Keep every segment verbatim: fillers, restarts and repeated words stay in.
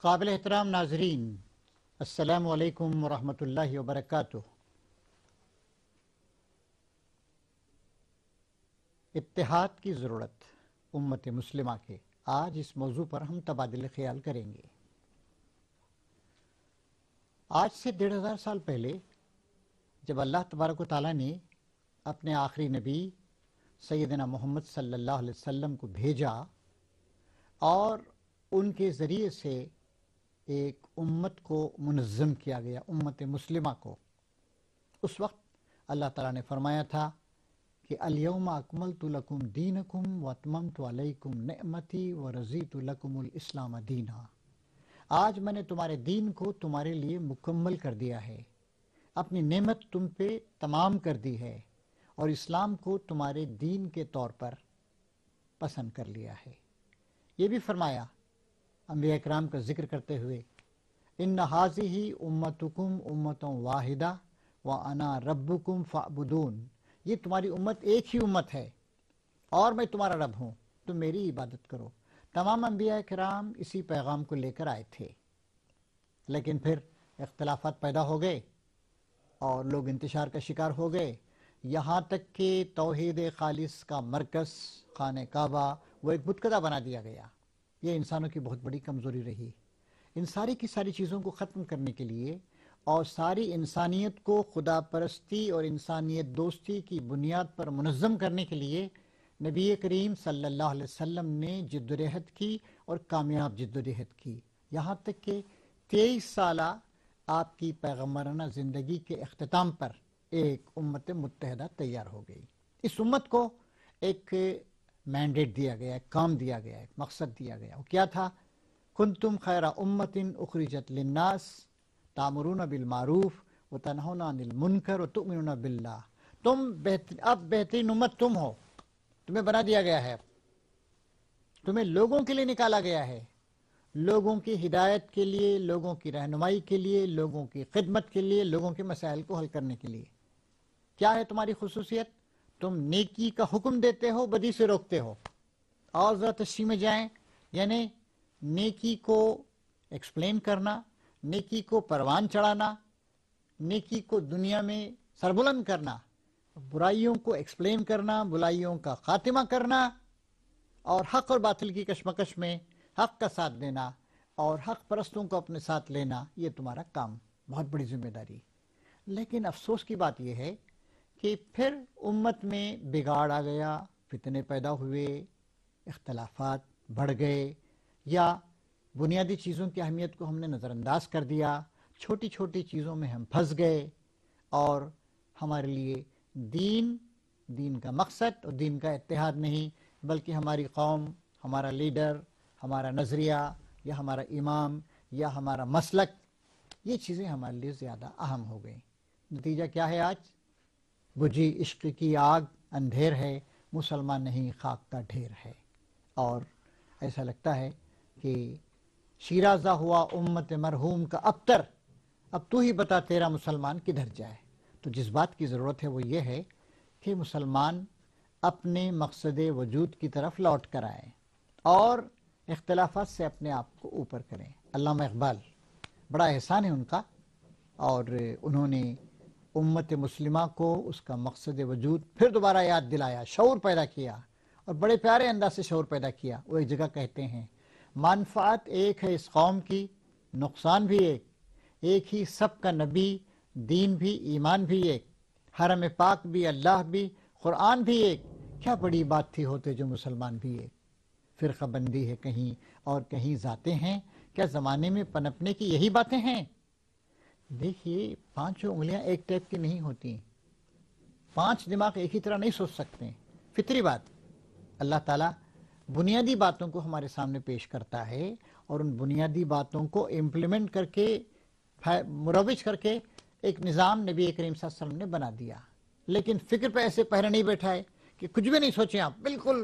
قابل احترام ناظرین، السلام علیکم ورحمۃ اللہ وبرکاتہ۔ اتحاد کی ضرورت امت مسلمہ کے، آج اس موضوع پر ہم تبادلہ خیال کریں گے۔ آج سے ڈیڑھ ہزار سال پہلے جب اللہ تبارک و تعالیٰ نے اپنے آخری نبی سیدنا محمد صلی اللہ علیہ وسلم کو بھیجا اور ان کے ذریعے سے ایک امت کو منظم کیا گیا، امت مسلمہ کو، اس وقت اللہ تعالیٰ نے فرمایا تھا کہ الیوم اکملت لکم دینکم واتممت علیکم نعمتی ورضیت لکم الاسلام دینا۔ آج میں نے تمہارے دین کو تمہارے لیے مکمل کر دیا ہے، اپنی نعمت تم پہ تمام کر دی ہے اور اسلام کو تمہارے دین کے طور پر پسند کر لیا ہے۔ یہ بھی فرمایا انبیاء کرام کا ذکر کرتے ہوئے، ان ھذہ امتکم امۃ واحدہ وانا ربکم فاعبدون، یہ تمہاری امت ایک ہی امت ہے اور میں تمہارا رب ہوں، تم میری عبادت کرو۔ تمام انبیاء کرام اسی پیغام کو لے کر آئے تھے، لیکن پھر اختلافات پیدا ہو گئے اور لوگ انتشار کا شکار ہو گئے، یہاں تک کہ توحید خالص کا مرکز خانہ کعبہ وہ ایک بتکدہ بنا دیا گیا۔ یہ انسانوں کی بہت بڑی کمزوری رہی۔ ان ساری کی ساری چیزوں کو ختم کرنے کے لیے اور ساری انسانیت کو خدا پرستی اور انسانیت دوستی کی بنیاد پر منظم کرنے کے لیے نبی کریم صلی اللہ علیہ وسلم نے جدوجہد کی اور کامیاب جدوجہد کی، یہاں تک کہ تیئیس سالہ آپ کی پیغمبرانہ زندگی کے اختتام پر ایک امت متحدہ تیار ہو گئی۔ اس امت کو ایک مینڈیٹ دیا گیا، ایک کام دیا گیا، ایک مقصد دیا گیا۔ وہ کیا تھا؟ کنتم خیر امت اخرجت للناس تامرون بالمعروف وتنہون عن المنکر وتؤمنون باللہ۔ تم بہتر اب بہترین امت تم ہو، تمہیں بنا دیا گیا ہے، تمہیں لوگوں کے لیے نکالا گیا ہے، لوگوں کی ہدایت کے لیے، لوگوں کی رہنمائی کے لیے، لوگوں کی خدمت کے لیے، لوگوں کے مسائل کو حل کرنے کے لیے۔ کیا ہے تمہاری خصوصیت؟ تم نیکی کا حکم دیتے ہو، بدی سے روکتے ہو۔ اور ذرا تشریح میں جائیں، یعنی نیکی کو ایکسپلین کرنا، نیکی کو پروان چڑھانا، نیکی کو دنیا میں سربلند کرنا، برائیوں کو ایکسپلین کرنا، برائیوں کا خاتمہ کرنا، اور حق اور باطل کی کشمکش میں حق کا ساتھ دینا اور حق پرستوں کو اپنے ساتھ لینا، یہ تمہارا کام، بہت بڑی ذمہ داری۔ لیکن افسوس کی بات یہ ہے کہ پھر امت میں بگاڑ آ گیا، فتنے پیدا ہوئے، اختلافات بڑھ گئے، یا بنیادی چیزوں کی اہمیت کو ہم نے نظر انداز کر دیا، چھوٹی چھوٹی چیزوں میں ہم پھنس گئے، اور ہمارے لیے دین دین کا مقصد اور دین کا اتحاد نہیں، بلکہ ہماری قوم، ہمارا لیڈر، ہمارا نظریہ یا ہمارا امام یا ہمارا مسلک، یہ چیزیں ہمارے لیے زیادہ اہم ہو گئیں۔ نتیجہ کیا ہے؟ آج بجھی عشق کی آگ، اندھیر ہے، مسلمان نہیں خاک کا ڈھیر ہے۔ اور ایسا لگتا ہے کہ شیرازہ ہوا امت مرحوم کا ابتر، اب تو ہی بتا تیرا مسلمان کدھر جائے۔ تو جس بات کی ضرورت ہے وہ یہ ہے کہ مسلمان اپنے مقصد وجود کی طرف لوٹ کر آئیں اور اختلافات سے اپنے آپ کو اوپر کریں۔ علامہ اقبال، بڑا احسان ہے ان کا، اور انہوں نے امت مسلمہ کو اس کا مقصد وجود پھر دوبارہ یاد دلایا، شعور پیدا کیا، اور بڑے پیارے انداز سے شعور پیدا کیا۔ وہ ایک جگہ کہتے ہیں، منفعت ایک ہے اس قوم کی، نقصان بھی ایک، ایک ہی سب کا نبی، دین بھی ایمان بھی ایک، حرم پاک بھی اللہ بھی قرآن بھی ایک، کیا بڑی بات تھی ہوتے جو مسلمان بھی ایک۔ فرقہ بندی ہے کہیں اور کہیں ذاتیں ہیں، کیا زمانے میں پنپنے کی یہی باتیں ہیں؟ دیکھیے، پانچوں انگلیاں ایک ٹیپ کی نہیں ہوتی، پانچ دماغ ایک ہی طرح نہیں سوچ سکتے، فطری بات۔ اللہ تعالیٰ بنیادی باتوں کو ہمارے سامنے پیش کرتا ہے اور ان بنیادی باتوں کو امپلیمنٹ کر کے، مروج کر کے ایک نظام نبی کریم صلی اللہ علیہ وسلم نے بنا دیا۔ لیکن فکر پہ ایسے پہرے نہیں بیٹھا ہے کہ کچھ بھی نہیں سوچیں آپ، بالکل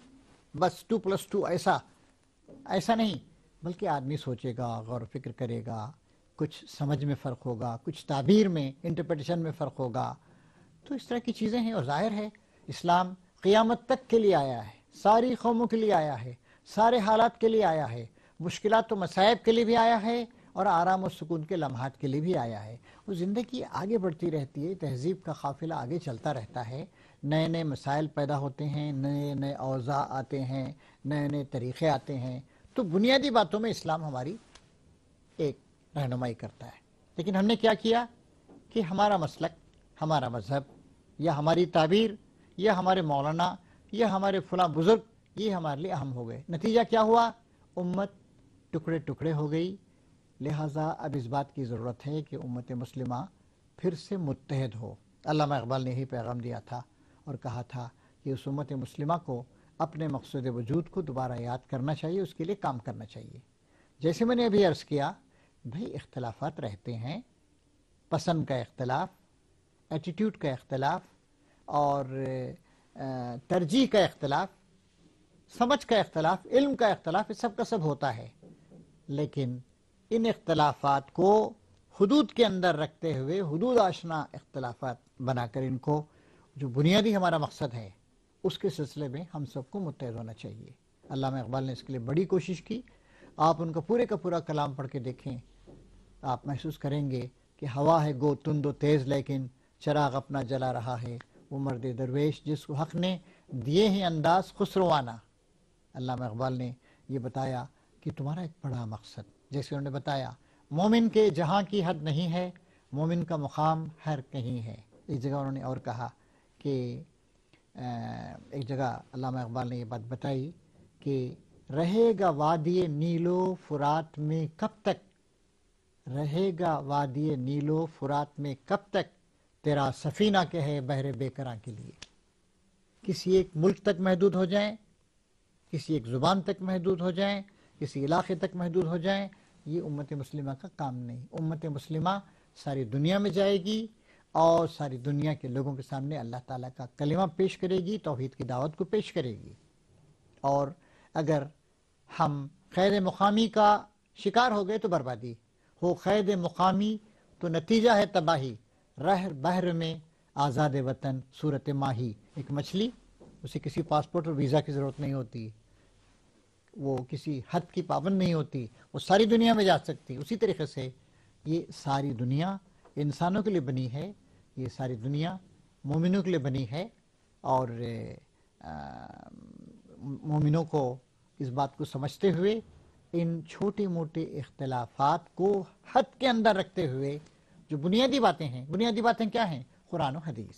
بس ٹو پلس ٹو ایسا ایسا نہیں، بلکہ آدمی سوچے گا، غور و فکر کرے گا، کچھ سمجھ میں فرق ہوگا، کچھ تعبیر میں، انٹرپریٹیشن میں فرق ہوگا، تو اس طرح کی چیزیں ہیں۔ اور ظاہر ہے اسلام قیامت تک کے لیے آیا ہے، ساری قوموں کے لیے آیا ہے، سارے حالات کے لیے آیا ہے، مشکلات و مصائب کے لیے بھی آیا ہے اور آرام و سکون کے لمحات کے لیے بھی آیا ہے۔ وہ زندگی آگے بڑھتی رہتی ہے، تہذیب کا قافلہ آگے چلتا رہتا ہے، نئے نئے مسائل پیدا ہوتے ہیں، نئے نئے اوضاع آتے ہیں، نئے نئے طریقے آتے ہیں، تو بنیادی باتوں میں اسلام ہماری ایک رہنمائی کرتا ہے۔ لیکن ہم نے کیا کیا کہ ہمارا مسلک، ہمارا مذہب یا ہماری تعبیر یا ہمارے مولانا یا ہمارے فلاں بزرگ یہ ہمارے لیے اہم ہو گئے۔ نتیجہ کیا ہوا؟ امت ٹکڑے ٹکڑے ہو گئی۔ لہٰذا اب اس بات کی ضرورت ہے کہ امت مسلمہ پھر سے متحد ہو۔ علامہ اقبال نے یہی پیغام دیا تھا اور کہا تھا کہ اس امت مسلمہ کو اپنے مقصود وجود کو دوبارہ یاد کرنا چاہیے، اس کے لیے کام کرنا چاہیے۔ جیسے میں نے ابھی عرض کیا، بھئی اختلافات رہتے ہیں، پسند کا اختلاف، ایٹیٹیوڈ کا اختلاف اور ترجیح کا اختلاف، سمجھ کا اختلاف، علم کا اختلاف، یہ سب کا سب ہوتا ہے، لیکن ان اختلافات کو حدود کے اندر رکھتے ہوئے، حدود آشنا اختلافات بنا کر ان کو جو بنیادی ہمارا مقصد ہے اس کے سلسلے میں ہم سب کو متحد ہونا چاہیے۔ علامہ اقبال نے اس کے لیے بڑی کوشش کی۔ آپ ان کا پورے کا پورا کلام پڑھ کے دیکھیں، آپ محسوس کریں گے کہ ہوا ہے گو تند و تیز لیکن چراغ اپنا جلا رہا ہے، وہ مرد درویش جس کو حق نے دیے ہیں انداز خسروانہ۔ علامہ اقبال نے یہ بتایا کہ تمہارا ایک بڑا مقصد، جیسے انہوں نے بتایا، مومن کے جہاں کی حد نہیں ہے، مومن کا مقام ہر کہیں ہے۔ ایک جگہ انہوں نے اور کہا کہ ایک جگہ علامہ اقبال نے یہ بات بتائی کہ رہے گا وادی نیل و فرات میں کب تک، رہے گا وادی نیل و فرات میں کب تک، تیرا سفینہ کہ ہے بحر بے کراں کے لیے۔ کسی ایک ملک تک محدود ہو جائیں، کسی ایک زبان تک محدود ہو جائیں، کسی علاقے تک محدود ہو جائیں، یہ امت مسلمہ کا کام نہیں۔ امت مسلمہ ساری دنیا میں جائے گی اور ساری دنیا کے لوگوں کے سامنے اللہ تعالیٰ کا کلمہ پیش کرے گی، توحید کی دعوت کو پیش کرے گی۔ اور اگر ہم قید مقامی کا شکار ہو گئے تو بربادی ہو، قید مقامی تو نتیجہ ہے تباہی، رہ بحر میں آزاد وطن صورت ماہی۔ ایک مچھلی، اسے کسی پاسپورٹ اور ویزا کی ضرورت نہیں ہوتی، وہ کسی حد کی پابند نہیں ہوتی، وہ ساری دنیا میں جا سکتی۔ اسی طریقے سے یہ ساری دنیا انسانوں کے لیے بنی ہے، یہ ساری دنیا مومنوں کے لیے بنی ہے، اور مومنوں کو اس بات کو سمجھتے ہوئے ان چھوٹے موٹے اختلافات کو حد کے اندر رکھتے ہوئے جو بنیادی باتیں ہیں، بنیادی باتیں کیا ہیں؟ قرآن و حدیث،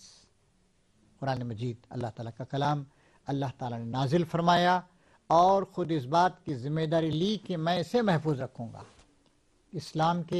قرآن مجید اللہ تعالیٰ کا کلام، اللہ تعالیٰ نے نازل فرمایا اور خود اس بات کی ذمہ داری لی کہ میں اسے محفوظ رکھوں گا۔ اسلام کے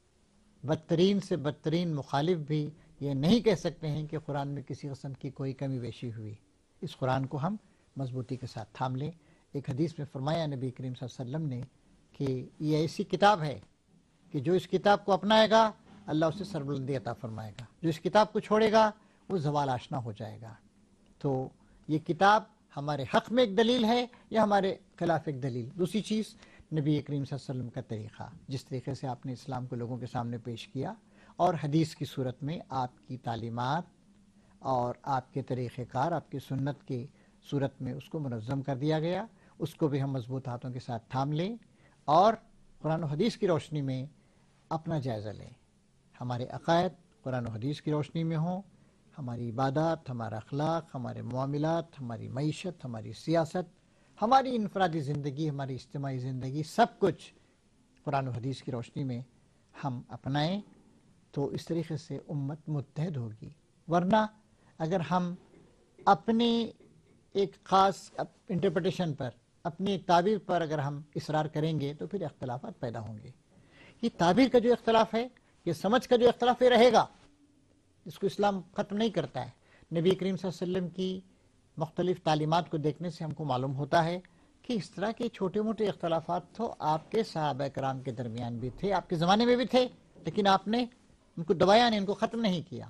بدترین سے بدترین مخالف بھی یہ نہیں کہہ سکتے ہیں کہ قرآن میں کسی قسم کی کوئی کمی بیشی ہوئی۔ اس قرآن کو ہم مضبوطی کے ساتھ تھام لیں۔ ایک حدیث میں فرمایا نبی کریم صلی اللہ علیہ وسلم نے کہ یہ ایسی کتاب ہے کہ جو اس کتاب کو اپنائے گا اللہ اسے سربلندی عطا فرمائے گا، جو اس کتاب کو چھوڑے گا وہ زوال آشنا ہو جائے گا۔ تو یہ کتاب ہمارے حق میں ایک دلیل ہے یا ہمارے خلاف ایک دلیل؟ دوسری چیز، نبی کریم صلی اللہ علیہ وسلم کا طریقہ، جس طریقے سے آپ نے اسلام کو لوگوں کے سامنے پیش کیا، اور حدیث کی صورت میں آپ کی تعلیمات اور آپ کے طریقہ کار، آپ کی سنت کی صورت میں اس کو منظم کر دیا گیا۔ اس کو بھی ہم مضبوط ہاتھوں کے ساتھ تھام لیں اور قرآن و حدیث کی روشنی میں اپنا جائزہ لیں۔ ہمارے عقائد قرآن و حدیث کی روشنی میں ہوں، ہماری عبادات، ہمارا اخلاق، ہمارے معاملات، ہماری معیشت، ہماری سیاست، ہماری انفرادی زندگی، ہماری اجتماعی زندگی، سب کچھ قرآن و حدیث کی روشنی میں ہم اپنائیں تو اس طریقے سے امت متحد ہوگی۔ ورنہ اگر ہم اپنے ایک خاص انٹرپریٹیشن پر، اپنی ایک تعبیر پر اگر ہم اصرار کریں گے تو پھر اختلافات پیدا ہوں گے۔ یہ تعبیر کا جو اختلاف ہے، یہ سمجھ کا جو اختلاف ہے رہے گا، اس کو اسلام ختم نہیں کرتا ہے۔ نبی کریم صلی اللہ علیہ وسلم کی مختلف تعلیمات کو دیکھنے سے ہم کو معلوم ہوتا ہے کہ اس طرح کے چھوٹے موٹے اختلافات تو آپ کے صحابہ کرام کے درمیان بھی تھے، آپ کے زمانے میں بھی تھے، لیکن آپ نے ان کو دبایا نہیں، ان کو ختم نہیں کیا۔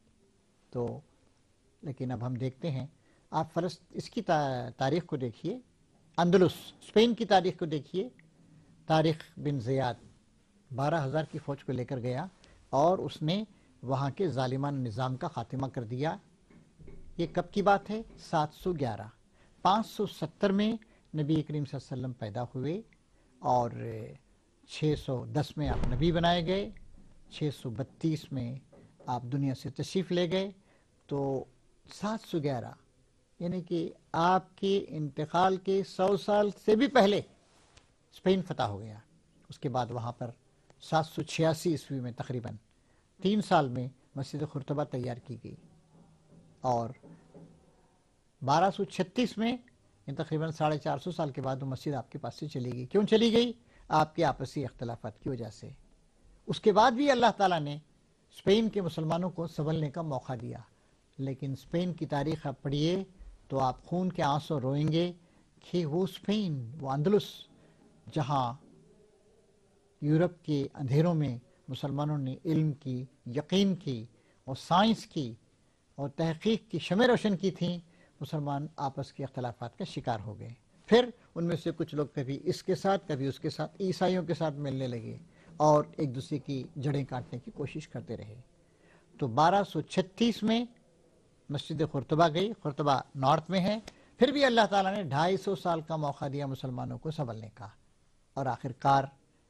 تو لیکن اب ہم دیکھتے ہیں، آپ فلسط اس کی تاریخ کو دیکھیے، اندلس اسپین کی تاریخ کو دیکھیے۔ طارق بن زیاد بارہ ہزار کی فوج کو لے کر گیا اور اس نے وہاں کے ظالمان نظام کا خاتمہ کر دیا۔ یہ کب کی بات ہے؟ سات سو گیارہ، پانچ سو ستر میں نبی کریم صلی اللہ علیہ وسلم پیدا ہوئے اور چھ سو دس میں آپ نبی بنائے گئے، چھ سو بتیس میں آپ دنیا سے تشریف لے گئے، تو سات سو گیارہ یعنی کہ آپ کے انتقال کے سو سال سے بھی پہلے اسپین فتح ہو گیا۔ اس کے بعد وہاں پر سات سو چھیاسی عیسوی میں تقریباً تین سال میں مسجد قرطبہ تیار کی گئی، اور بارہ سو چھتیس میں تقریباً ساڑھے چار سو سال کے بعد وہ مسجد آپ کے پاس سے چلی گئی۔ کیوں چلی گئی؟ آپ کے آپسی اختلافات کی وجہ سے۔ اس کے بعد بھی اللہ تعالیٰ نے اسپین کے مسلمانوں کو سنبھلنے کا موقع دیا، لیکن اسپین کی تاریخ آپ پڑھیے تو آپ خون کے آنسو روئیں گے کہ وہ اسپین، وہ اندلس، جہاں یورپ کے اندھیروں میں مسلمانوں نے علم کی، یقین کی اور سائنس کی اور تحقیق کی شمع روشن کی تھیں، مسلمان آپس کے اختلافات کا شکار ہو گئے۔ پھر ان میں سے کچھ لوگ کبھی اس کے ساتھ کبھی اس کے ساتھ عیسائیوں کے ساتھ ملنے لگے اور ایک دوسرے کی جڑیں کاٹنے کی کوشش کرتے رہے۔ تو بارہ سو چھتیس میں مسجد قرطبہ گئی، قرطبہ نارتھ میں ہے۔ پھر بھی اللہ تعالیٰ نے ڈھائی سو سال کا موقع دیا مسلمانوں کو سنبھلنے کا، اور آخر کار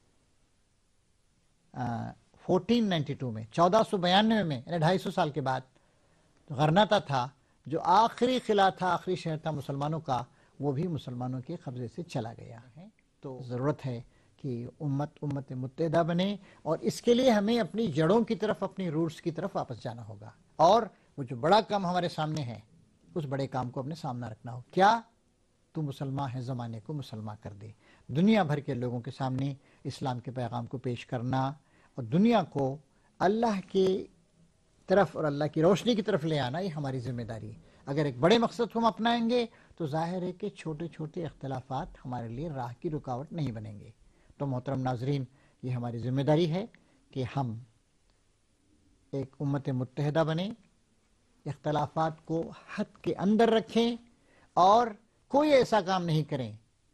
فورٹین نائنٹی ٹو میں چودہ سو بیانوے میں یعنی ڈھائی سو سال کے بعد غرناطہ تھا، جو آخری قلعہ تھا، آخری شہر تھا مسلمانوں کا، وہ بھی مسلمانوں کے قبضے سے چلا گیا ہے۔ تو ضرورت ہے کہ امت امت متحدہ بنے، اور اس کے لیے ہمیں اپنی جڑوں کی طرف، اپنی روٹس کی طرف واپس جانا ہوگا، اور وہ جو بڑا کام ہمارے سامنے ہے اس بڑے کام کو اپنے سامنا رکھنا ہو۔ کیا؟ تو مسلمان ہے، زمانے کو مسلمان کر دے، دنیا بھر کے لوگوں کے سامنے اسلام کے پیغام کو پیش کرنا، اور دنیا کو اللہ کی طرف اور اللہ کی روشنی کی طرف لے آنا، یہ ہماری ذمہ داری ہے۔ اگر ایک بڑے مقصد کو ہم اپنائیں گے تو ظاہر ہے کہ چھوٹے چھوٹے اختلافات ہمارے لیے راہ کی رکاوٹ نہیں بنیں گے۔ تو محترم ناظرین، یہ ہماری ذمہ داری ہے کہ ہم ایک امت متحدہ بنیں، اختلافات کو حد کے اندر رکھیں، اور کوئی ایسا کام نہیں کریں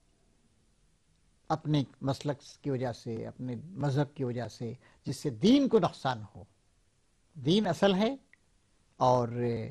اپنے مسلک کی وجہ سے، اپنے مذہب کی وجہ سے، جس سے دین کو نقصان ہو۔ دین اصل ہے، اور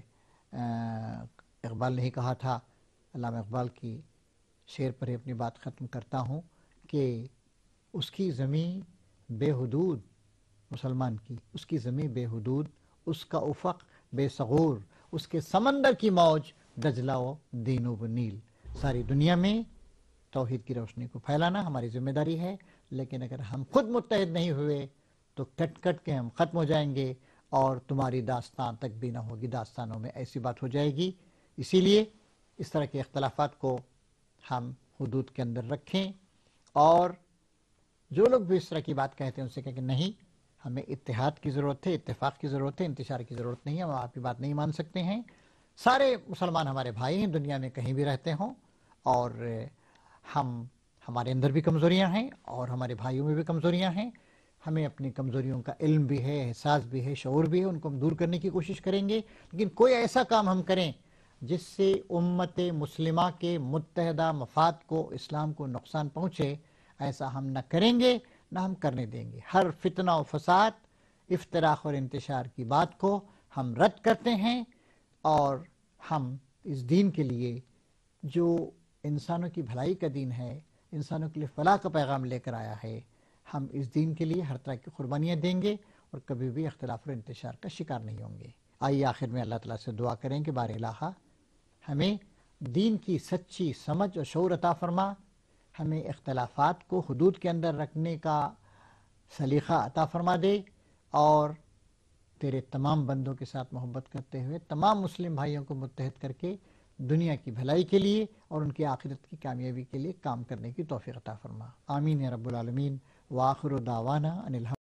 اقبال نے ہی کہا تھا، علامہ اقبال کی شعر پر ہی اپنی بات ختم کرتا ہوں، کہ اس کی زمین بے حدود، مسلمان کی اس کی زمین بے حدود، اس کا افق بے ثغور، اس کے سمندر کی موج دجلہ و دین و نیل۔ ساری دنیا میں توحید کی روشنی کو پھیلانا ہماری ذمہ داری ہے، لیکن اگر ہم خود متحد نہیں ہوئے تو کٹ کٹ کے ہم ختم ہو جائیں گے، اور تمہاری داستان تک بھی نہ ہوگی، داستانوں میں ایسی بات ہو جائے گی۔ اسی لیے اس طرح کے اختلافات کو ہم حدود کے اندر رکھیں، اور جو لوگ بھی اس طرح کی بات کہتے ہیں ان سے کہیں کہ نہیں، ہمیں اتحاد کی ضرورت ہے، اتفاق کی ضرورت ہے، انتشار کی ضرورت نہیں ہے، ہم آپ کی بات نہیں مان سکتے ہیں۔ سارے مسلمان ہمارے بھائی ہیں، دنیا میں کہیں بھی رہتے ہوں، اور ہم ہمارے اندر بھی کمزوریاں ہیں اور ہمارے بھائیوں میں بھی کمزوریاں ہیں۔ ہمیں اپنی کمزوریوں کا علم بھی ہے، احساس بھی ہے، شعور بھی ہے، ان کو ہم دور کرنے کی کوشش کریں گے، لیکن کوئی ایسا کام ہم کریں جس سے امت مسلمہ کے متحدہ مفاد کو، اسلام کو نقصان پہنچے، ایسا ہم نہ کریں گے، نہ ہم کرنے دیں گے۔ ہر فتنہ و فساد، افتراق اور انتشار کی بات کو ہم رد کرتے ہیں، اور ہم اس دین کے لیے جو انسانوں کی بھلائی کا دین ہے، انسانوں کے لیے فلاح کا پیغام لے کر آیا ہے، ہم اس دین کے لیے ہر طرح کی قربانیاں دیں گے، اور کبھی بھی اختلاف اور انتشار کا شکار نہیں ہوں گے۔ آئیے آخر میں اللہ تعالیٰ سے دعا کریں کہ بار الہ ہمیں دین کی سچی سمجھ اور شعور عطا فرما، ہمیں اختلافات کو حدود کے اندر رکھنے کا سلیقہ عطا فرما دے، اور تیرے تمام بندوں کے ساتھ محبت کرتے ہوئے تمام مسلم بھائیوں کو متحد کر کے دنیا کی بھلائی کے لیے اور ان کی آخرت کی کامیابی کے لیے کام کرنے کی توفیق عطا فرما۔ آمین یا رب العالمین۔ وآخر دعوانا ان الحمد